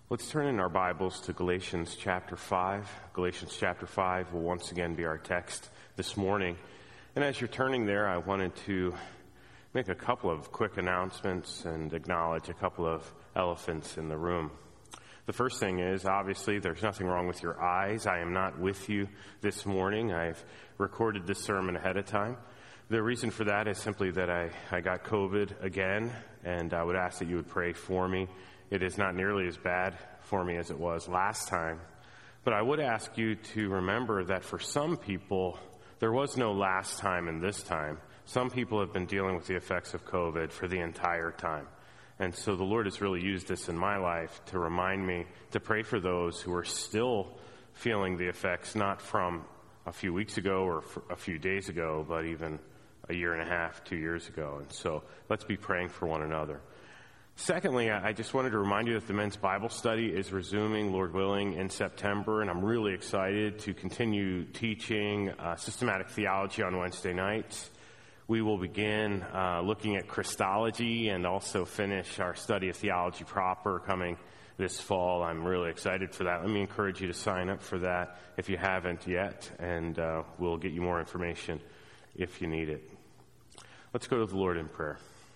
Let's turn in our Bibles to Galatians chapter 5. Galatians chapter 5 will once again be our text this morning. And as you're turning there, I wanted to make a couple of quick announcements and acknowledge a couple of elephants in the room. The first thing is, obviously, there's nothing wrong with your eyes. I am not with you this morning. I've recorded this sermon ahead of time. The reason for that is simply that I got COVID again, and I would ask that you would pray for me. It is not nearly as bad for me as it was last time. But I would ask you to remember that for some people, there was no last time and this time. Some people have been dealing with the effects of COVID for the entire time. And so the Lord has really used this in my life to remind me to pray for those who are still feeling the effects, not from a few weeks ago or a few days ago, but even a year and a half, 2 years ago. And so let's be praying for one another. Secondly, I just wanted to remind you that the men's Bible study is resuming, Lord willing, in September, and I'm really excited to continue teaching systematic theology on Wednesday nights. We will begin looking at Christology and also finish our study of theology proper coming this fall. I'm really excited for that. Let me encourage you to sign up for that if you haven't yet, and we'll get you more information if you need it. Let's go to the Lord in prayer.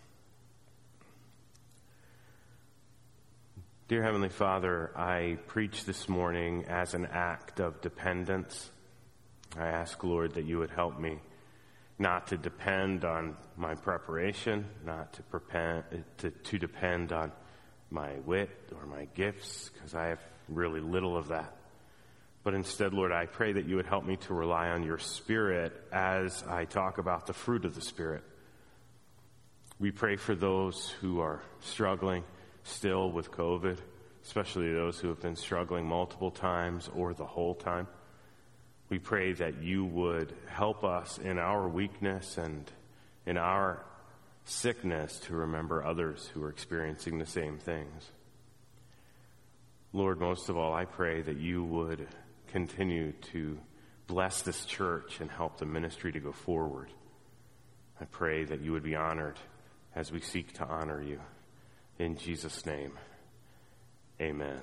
Dear Heavenly Father, I preach this morning as an act of dependence. I ask, Lord, that you would help me not to depend on my preparation, not to depend on my wit or my gifts, because I have really little of that. But instead, Lord, I pray that you would help me to rely on your Spirit as I talk about the fruit of the Spirit. We pray for those who are struggling still with COVID, especially those who have been struggling multiple times or the whole time. We pray that you would help us in our weakness and in our sickness to remember others who are experiencing the same things. Lord, most of all, I pray that you would continue to bless this church and help the ministry to go forward. I pray that you would be honored as we seek to honor you. In Jesus' name, amen.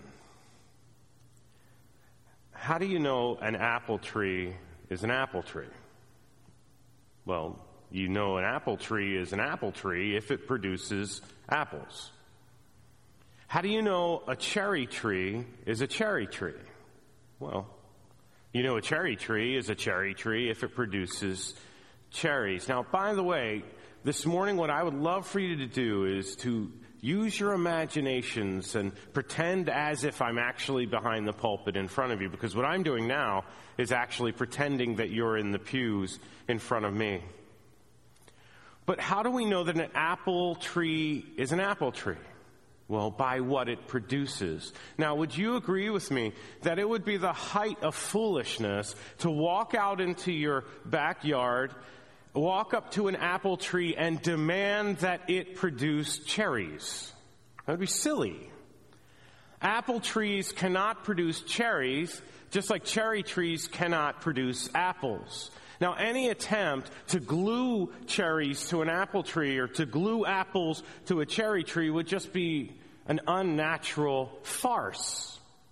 How do you know an apple tree is an apple tree? Well, you know an apple tree is an apple tree if it produces apples. How do you know a cherry tree is a cherry tree? Well, you know a cherry tree is a cherry tree if it produces cherries. Now, by the way, this morning what I would love for you to do is to use your imaginations and pretend as if I'm actually behind the pulpit in front of you, because what I'm doing now is actually pretending that you're in the pews in front of me. But how do we know that an apple tree is an apple tree? Well, by what it produces. Now, would you agree with me that it would be the height of foolishness to walk out into your backyard, walk up to an apple tree and demand that it produce cherries? That would be silly. Apple trees cannot produce cherries, just like cherry trees cannot produce apples. Now, any attempt to glue cherries to an apple tree or to glue apples to a cherry tree would just be an unnatural farce.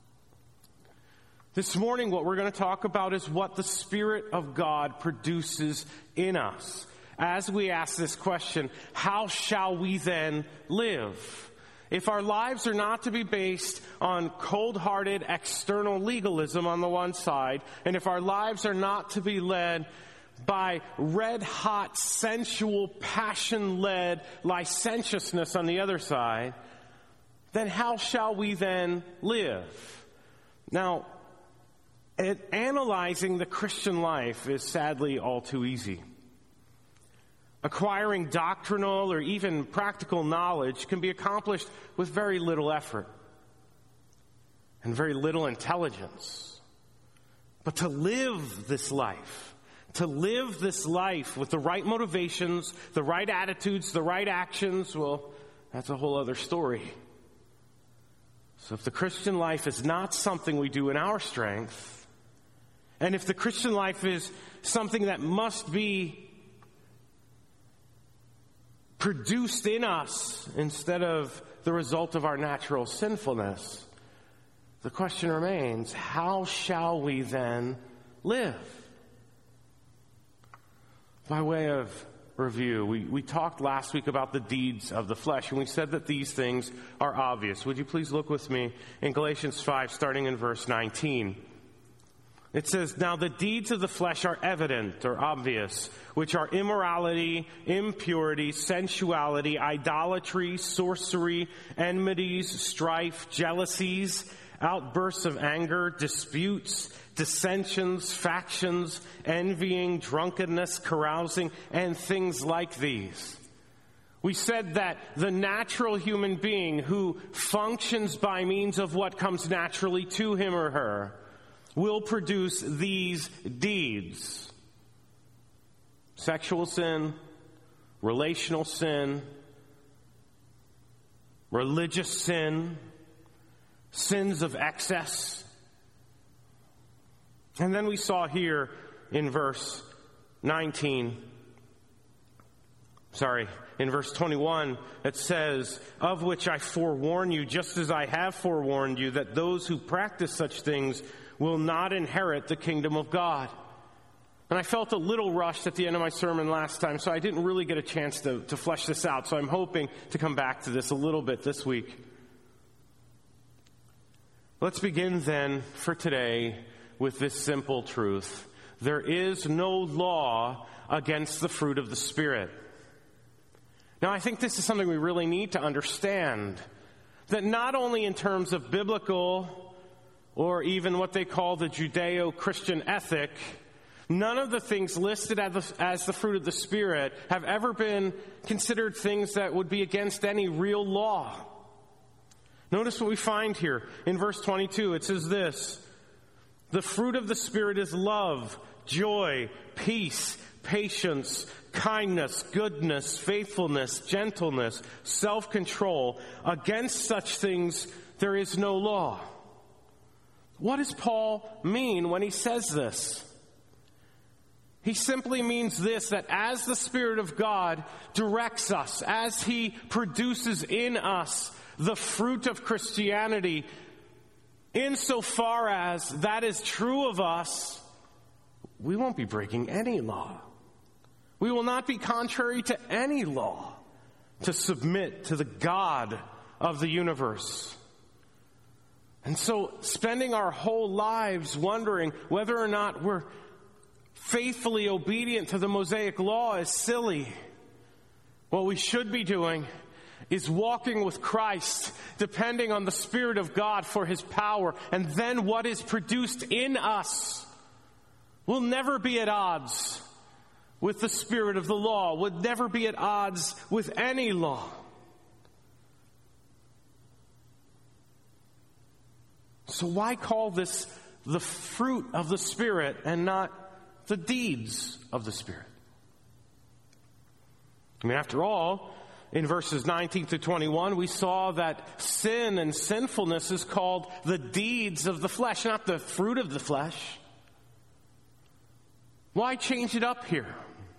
This morning, what we're going to talk about is what the Spirit of God produces in us. As we ask this question, how shall we then live? If our lives are not to be based on cold-hearted external legalism on the one side, and if our lives are not to be led by red-hot, sensual, passion-led licentiousness on the other side, then how shall we then live? Now, analyzing the Christian life is sadly all too easy. Acquiring doctrinal or even practical knowledge can be accomplished with very little effort and very little intelligence. But to live this life with the right motivations, the right attitudes, the right actions, well, that's a whole other story. So if the Christian life is not something we do in our strength, and if the Christian life is something that must be produced in us instead of the result of our natural sinfulness, the question remains, how shall we then live? By way of review, we talked last week about the deeds of the flesh, and we said that these things are obvious. Would you please look with me in Galatians 5, starting in verse 19. It says, "Now the deeds of the flesh are evident," or obvious, "which are immorality, impurity, sensuality, idolatry, sorcery, enmities, strife, jealousies, outbursts of anger, disputes, dissensions, factions, envying, drunkenness, carousing, and things like these." We said that the natural human being who functions by means of what comes naturally to him or her will produce these deeds: sexual sin, relational sin, religious sin, sins of excess. And then we saw here in verse 21, it says, "Of which I forewarn you, just as I have forewarned you, that those who practice such things will not inherit the kingdom of God." And I felt a little rushed at the end of my sermon last time, so I didn't really get a chance to flesh this out. So I'm hoping to come back to this a little bit this week. Let's begin then for today with this simple truth. There is no law against the fruit of the Spirit. Now, I think this is something we really need to understand. That not only in terms of biblical or even what they call the Judeo-Christian ethic, none of the things listed as the fruit of the Spirit have ever been considered things that would be against any real law. Notice what we find here. In verse 22, it says this: "The fruit of the Spirit is love, joy, peace, patience, kindness, goodness, faithfulness, gentleness, self-control. Against such things there is no law." What does Paul mean when he says this? He simply means this, that as the Spirit of God directs us, as He produces in us the fruit of Christianity, insofar as that is true of us, we won't be breaking any law. We will not be contrary to any law to submit to the God of the universe. And so spending our whole lives wondering whether or not we're faithfully obedient to the Mosaic law is silly. What we should be doing is walking with Christ, depending on the Spirit of God for His power, and then what is produced in us will never be at odds with the spirit of the law, would never be at odds with any law. So why call this the fruit of the Spirit and not the deeds of the Spirit? I mean, after all, in verses 19 to 21, we saw that sin and sinfulness is called the deeds of the flesh, not the fruit of the flesh. Why change it up here?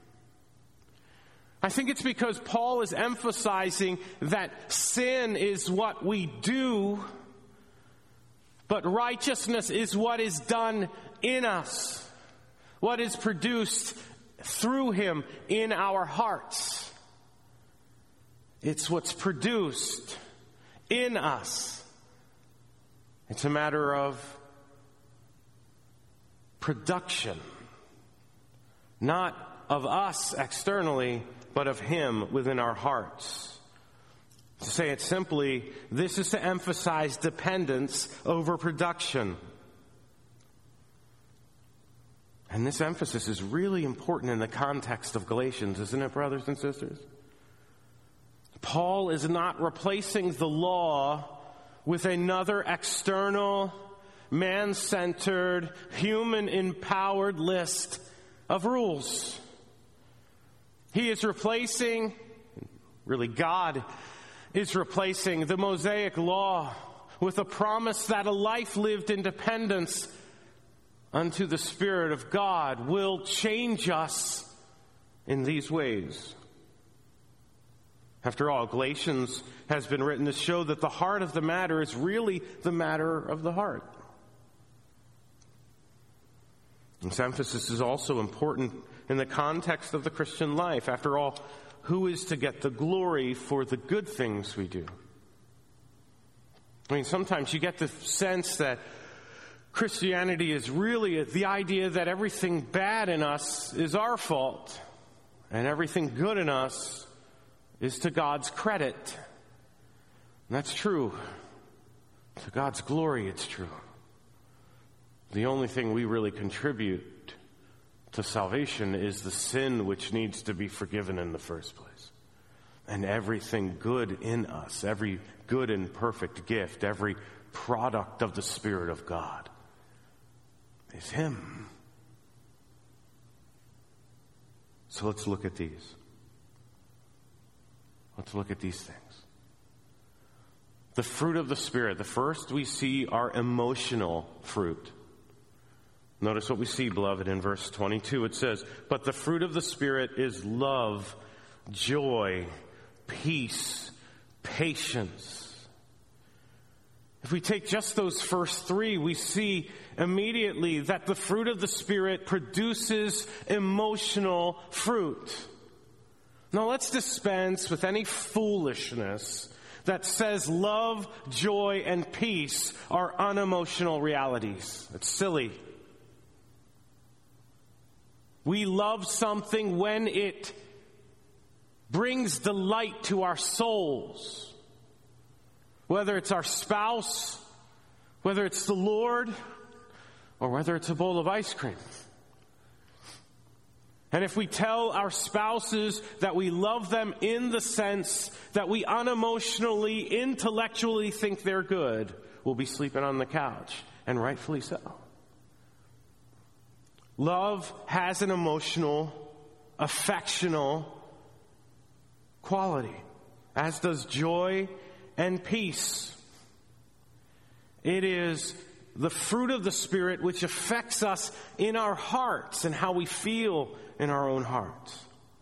I think it's because Paul is emphasizing that sin is what we do, but righteousness is what is done in us, what is produced through Him in our hearts. It's what's produced in us. It's a matter of production, not of us externally, but of Him within our hearts. To say it simply, this is to emphasize dependence over production. And this emphasis is really important in the context of Galatians, isn't it, brothers and sisters? Paul is not replacing the law with another external, man-centered, human-empowered list of rules. He is replacing, really God is replacing the Mosaic law with a promise that a life lived in dependence unto the Spirit of God will change us in these ways. After all, Galatians has been written to show that the heart of the matter is really the matter of the heart. This emphasis is also important in the context of the Christian life. After all, who is to get the glory for the good things we do? I mean, sometimes you get the sense that Christianity is really the idea that everything bad in us is our fault, and everything good in us is to God's credit. And that's true. To God's glory, it's true. The only thing we really contribute to salvation is the sin which needs to be forgiven in the first place. And everything good in us, every good and perfect gift, every product of the Spirit of God is Him. So let's look at these. Let's look at these things. The fruit of the Spirit. The first we see are emotional fruit. Notice what we see, beloved, in verse 22. It says, "But the fruit of the Spirit is love, joy, peace, patience." If we take just those first three, we see immediately that the fruit of the Spirit produces emotional fruit. Now let's dispense with any foolishness that says love, joy, and peace are unemotional realities. It's silly. We love something when it brings delight to our souls. Whether it's our spouse, whether it's the Lord, or whether it's a bowl of ice cream. And if we tell our spouses that we love them in the sense that we unemotionally, intellectually think they're good, we'll be sleeping on the couch, and rightfully so. Love has an emotional, affectional quality, as does joy and peace. It is the fruit of the Spirit which affects us in our hearts and how we feel in our own hearts.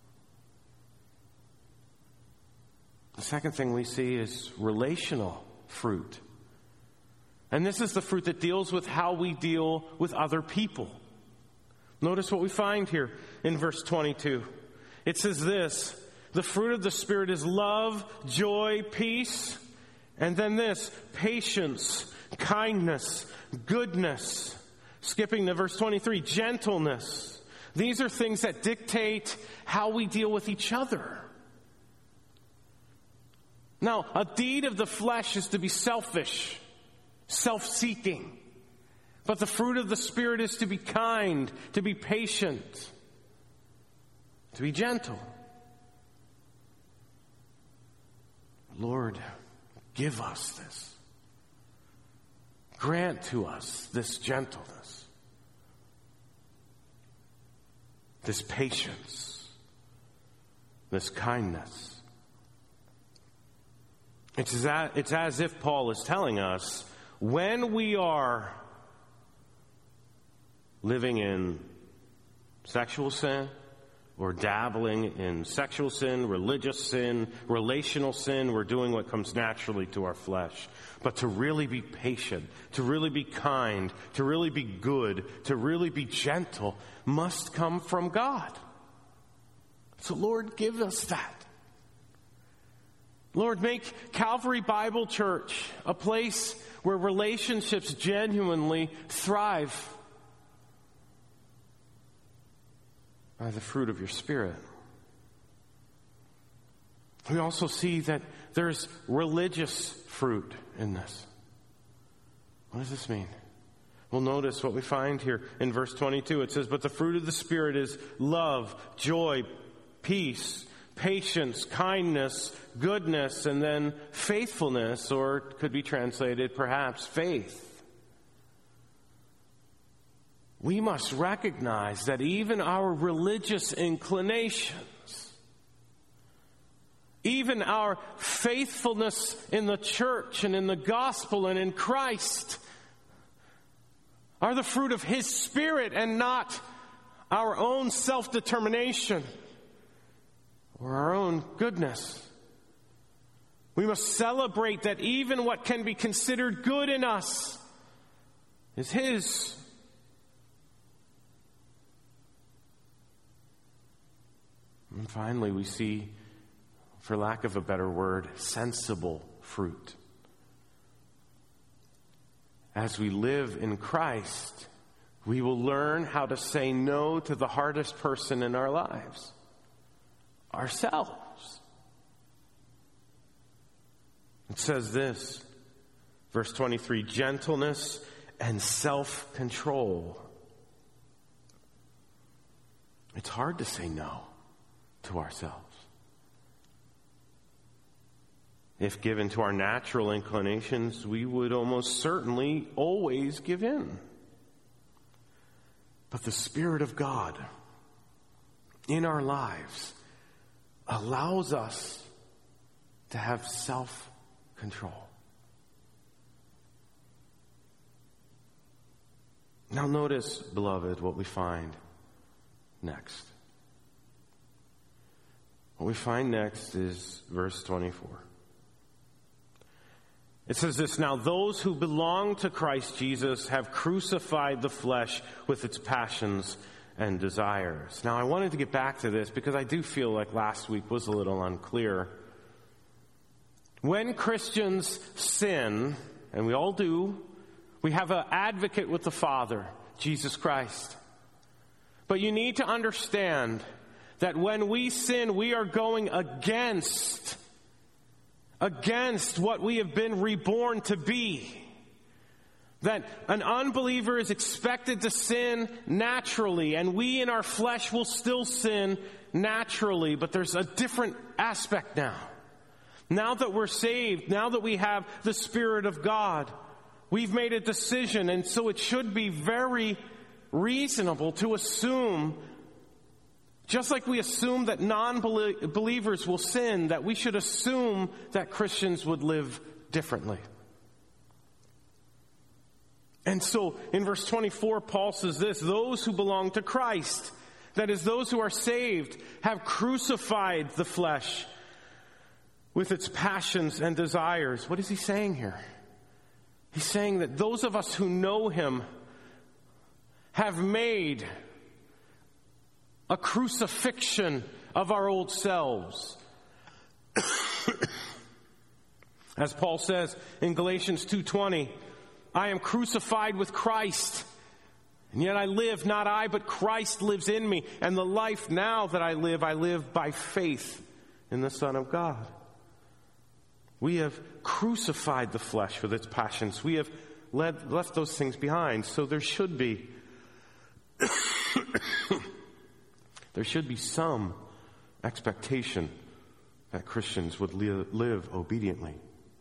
The second thing we see is relational fruit. And this is the fruit that deals with how we deal with other people. Notice what we find here in verse 22. It says this, "The fruit of the Spirit is love, joy, peace," and then this, patience, kindness, goodness. Skipping to verse 23, gentleness. These are things that dictate how we deal with each other. Now, a deed of the flesh is to be selfish, self-seeking. But the fruit of the Spirit is to be kind, to be patient, to be gentle. Lord, give us this. Grant to us this gentleness, this patience, this kindness. It's as if Paul is telling us, when we are living in sexual sin, or dabbling in sexual sin, religious sin, relational sin, we're doing what comes naturally to our flesh. But to really be patient, to really be kind, to really be good, to really be gentle, must come from God. So Lord, give us that. Lord, make Calvary Bible Church a place where relationships genuinely thrive by the fruit of your Spirit. We also see that there's religious fruit in this. What does this mean? Well, notice what we find here in verse 22. It says, "But the fruit of the Spirit is love, joy, peace, patience, kindness, goodness," and then faithfulness, or it could be translated perhaps faith. We must recognize that even our religious inclinations, even our faithfulness in the church and in the gospel and in Christ, are the fruit of His Spirit and not our own self-determination or our own goodness. We must celebrate that even what can be considered good in us is His. And finally, we see, for lack of a better word, sensible fruit. As we live in Christ, we will learn how to say no to the hardest person in our lives, ourselves. It says this, verse 23, gentleness and self-control. It's hard to say no to ourselves. If given to our natural inclinations, we would almost certainly always give in. But the Spirit of God in our lives allows us to have self-control. Now notice, beloved, what we find next. What we find next is verse 24. It says this, now those who belong to Christ Jesus have crucified the flesh with its passions and desires. Now I wanted to get back to this because I do feel like last week was a little unclear. When Christians sin, and we all do, we have an advocate with the Father, Jesus Christ. But you need to understand that when we sin, we are going against what we have been reborn to be. That an unbeliever is expected to sin naturally, and we in our flesh will still sin naturally, but there's a different aspect now. Now that we're saved, now that we have the Spirit of God, we've made a decision, and so it should be very reasonable to assume, just like we assume that non-believers will sin, that we should assume that Christians would live differently. And so in verse 24, Paul says this, those who belong to Christ, that is, those who are saved, have crucified the flesh with its passions and desires. What is he saying here? He's saying that those of us who know Him have made a crucifixion of our old selves. As Paul says in Galatians 2:20, I am crucified with Christ, and yet I live, not I, but Christ lives in me. And the life now that I live by faith in the Son of God. We have crucified the flesh with its passions. We have left those things behind. So there should be some expectation that Christians would live obediently.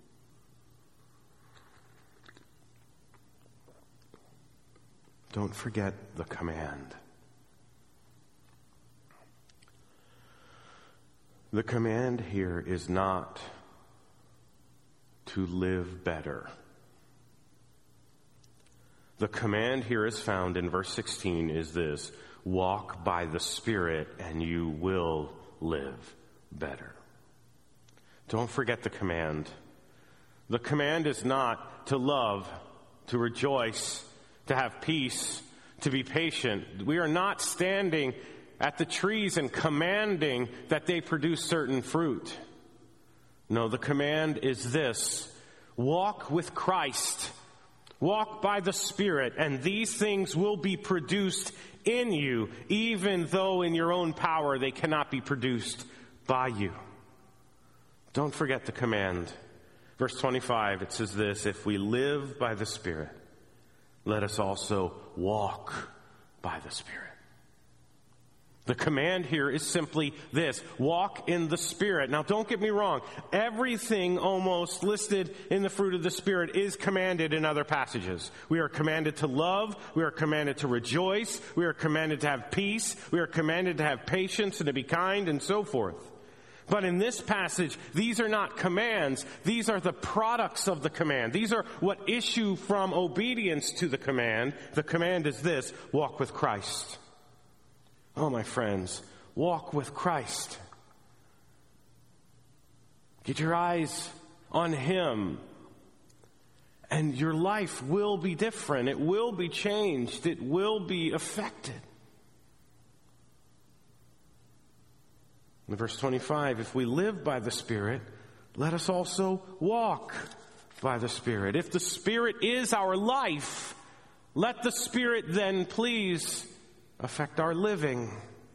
Don't forget the command. The command here is not to live better. The command here is found in verse 16 is this, walk by the Spirit and you will live better. Don't forget the command. The command is not to love, to rejoice, to have peace, to be patient. We are not standing at the trees and commanding that they produce certain fruit. No, the command is this, walk with Christ, walk by the Spirit, and these things will be produced in you, even though in your own power they cannot be produced by you. Don't forget the command. Verse 25, it says this, if we live by the Spirit, let us also walk by the Spirit. The command here is simply this, walk in the Spirit. Now don't get me wrong, everything almost listed in the fruit of the Spirit is commanded in other passages. We are commanded to love, we are commanded to rejoice, we are commanded to have peace, we are commanded to have patience and to be kind and so forth. But in this passage, these are not commands, these are the products of the command. These are what issue from obedience to the command. The command is this, walk with Christ. Oh, my friends, walk with Christ. Get your eyes on Him. And your life will be different. It will be changed. It will be affected. In verse 25, if we live by the Spirit, let us also walk by the Spirit. If the Spirit is our life, let the Spirit then please affect our living.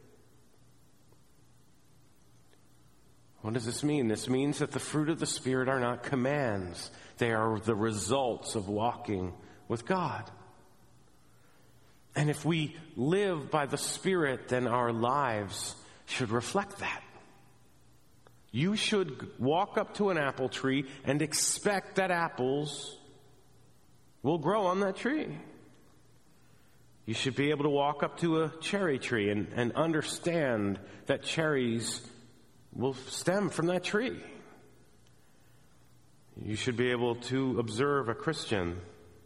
What does this mean? This means that the fruit of the Spirit are not commands. They are the results of walking with God. And if we live by the Spirit, then our lives should reflect that. You should walk up to an apple tree and expect that apples will grow on that tree. You should be able to walk up to a cherry tree and understand that cherries will stem from that tree. You should be able to observe a Christian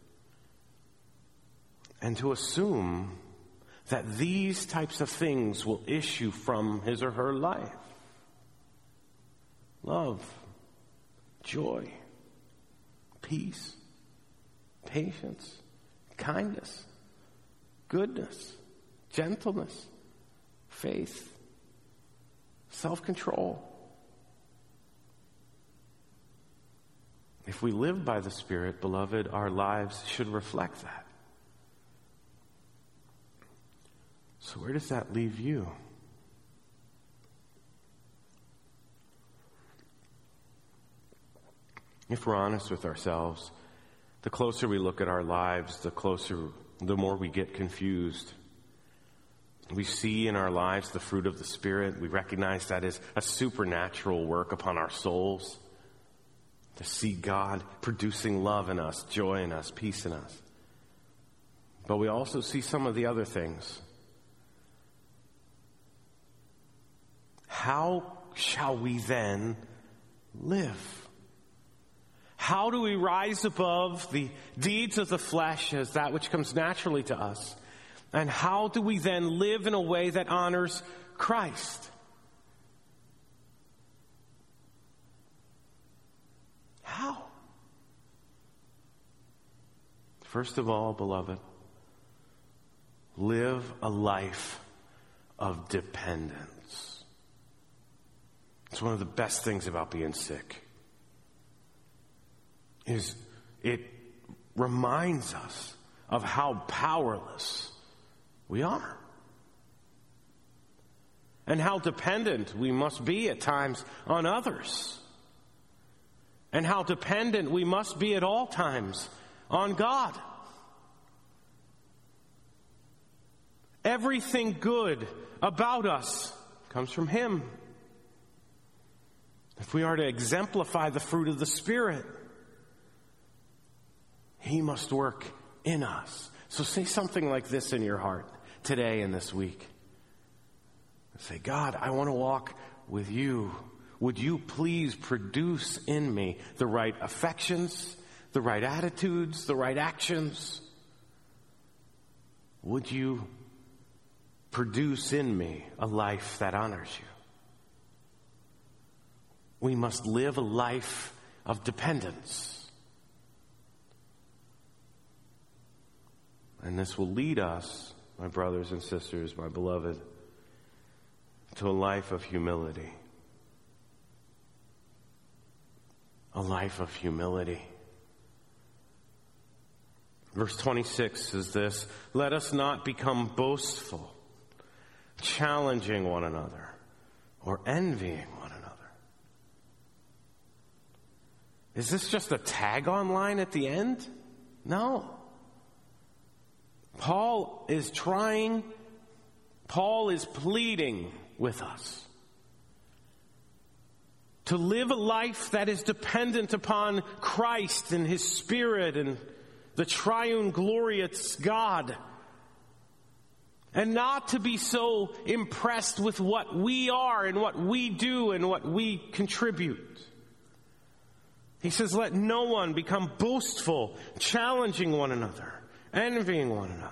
and to assume that these types of things will issue from his or her life. Love, joy, peace, patience, kindness, goodness, gentleness, faith, self-control. If we live by the Spirit, beloved, our lives should reflect that. So where does that leave you? If we're honest with ourselves, the closer we look at our lives, the more we get confused. We see in our lives the fruit of the Spirit. We recognize that as a supernatural work upon our souls. To see God producing love in us, joy in us, peace in us. But we also see some of the other things. How shall we then live? How do we rise above the deeds of the flesh as that which comes naturally to us? And how do we then live in a way that honors Christ? How? First of all, beloved, live a life of dependence. It's one of the best things about being sick. Is it reminds us of how powerless we are. And how dependent we must be at times on others. And how dependent we must be at all times on God. Everything good about us comes from Him. If we are to exemplify the fruit of the Spirit, He must work in us. So say something like this in your heart today and this week. Say, God, I want to walk with you. Would you please produce in me the right affections, the right attitudes, the right actions? Would you produce in me a life that honors you? We must live a life of dependence. And this will lead us, my brothers and sisters, my beloved, to a life of humility. A life of humility. Verse 26 says this, let us not become boastful, challenging one another, or envying one another. Is this just a tag-on line at the end? No. Paul is pleading with us to live a life that is dependent upon Christ and His Spirit and the triune glorious God, and not to be so impressed with what we are and what we do and what we contribute. He says, let no one become boastful, challenging one another, envying one another.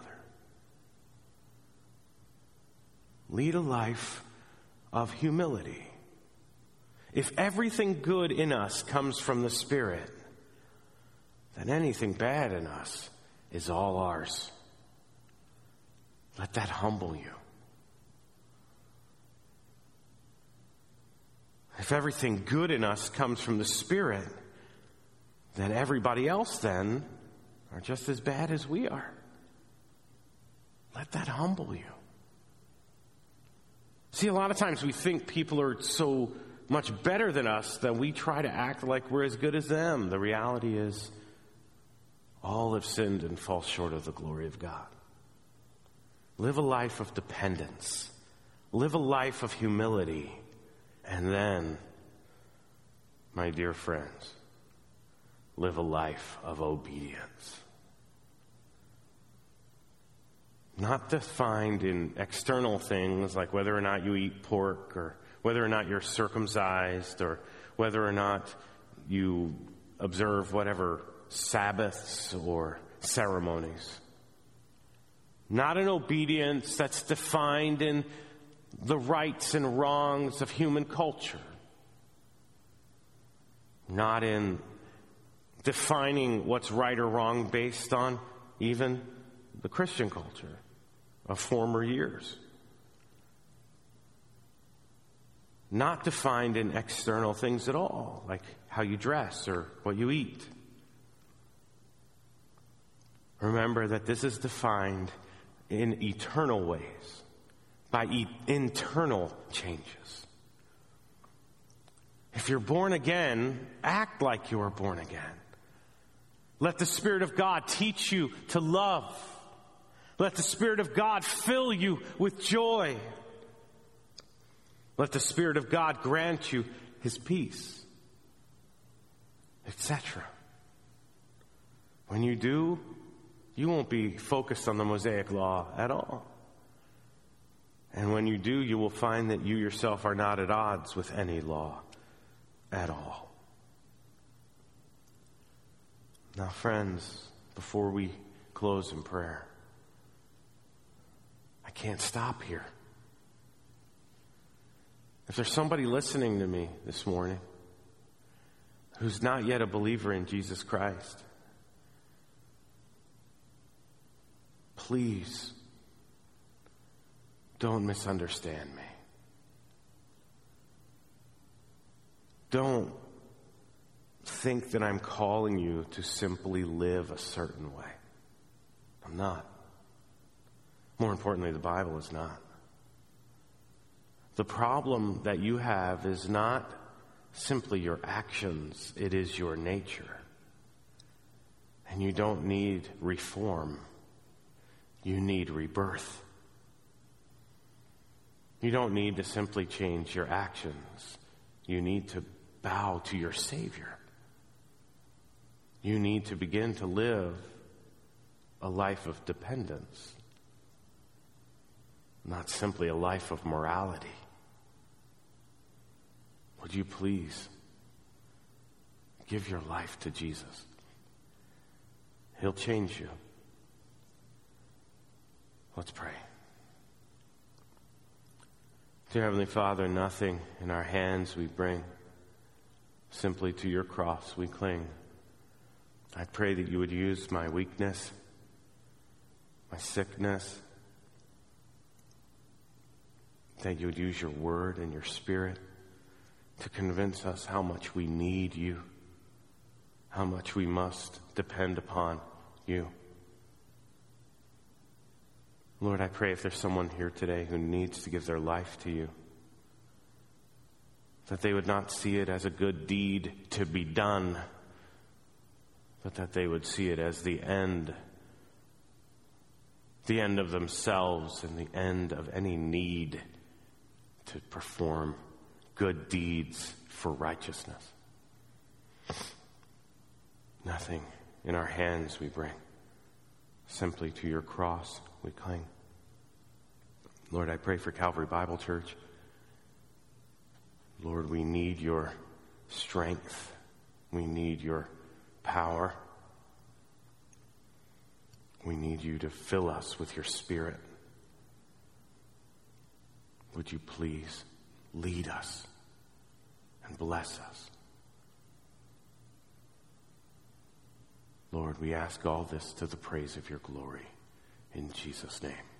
Lead a life of humility. if everything good in us comes from the Spirit, then anything bad in us is all ours. Let that humble you. If everything good in us comes from the Spirit, then everybody else then are just as bad as we are. Let that humble you. See, a lot of times we think people are so much better than us that we try to act like we're as good as them. The reality is, all have sinned and fall short of the glory of God. Live a life of dependence. Live a life of humility. And then, my dear friends, live a life of obedience. Not defined in external things like whether or not you eat pork or whether or not you're circumcised or whether or not you observe whatever Sabbaths or ceremonies. Not an obedience that's defined in the rights and wrongs of human culture. Not in defining what's right or wrong based on even the Christian culture of former years. Not defined in external things at all, like how you dress or what you eat. Remember that this is defined in eternal ways, by internal changes. If you're born again, act like you are born again. Let the Spirit of God teach you to love. Let the Spirit of God fill you with joy. Let the Spirit of God grant you His peace, etc. When you do, you won't be focused on the Mosaic law at all. And when you do, you will find that you yourself are not at odds with any law at all. Now, friends, before we close in prayer, I can't stop here. If there's somebody listening to me this morning who's not yet a believer in Jesus Christ, please don't misunderstand me. Don't think that I'm calling you to simply live a certain way. I'm not. More importantly, the Bible is not. The problem that you have is not simply your actions, it is your nature. And you don't need reform. You need rebirth. You don't need to simply change your actions. You need to bow to your Savior. You need to begin to live a life of dependence, not simply a life of morality. Would you please give your life to Jesus? He'll change you. Let's pray. Dear Heavenly Father, nothing in our hands we bring. Simply to your cross we cling. I pray that you would use my weakness, my sickness, that you would use your word and your Spirit to convince us how much we need you, how much we must depend upon you. Lord, I pray if there's someone here today who needs to give their life to you, that they would not see it as a good deed to be done, but that they would see it as the end of themselves and the end of any need to perform good deeds for righteousness. Nothing in our hands we bring. Simply to your cross we cling. Lord, I pray for Calvary Bible Church. Lord, we need your strength. We need your power. We need you to fill us with your Spirit. Would you please lead us and bless us. Lord, we ask all this to the praise of your glory. In Jesus' name.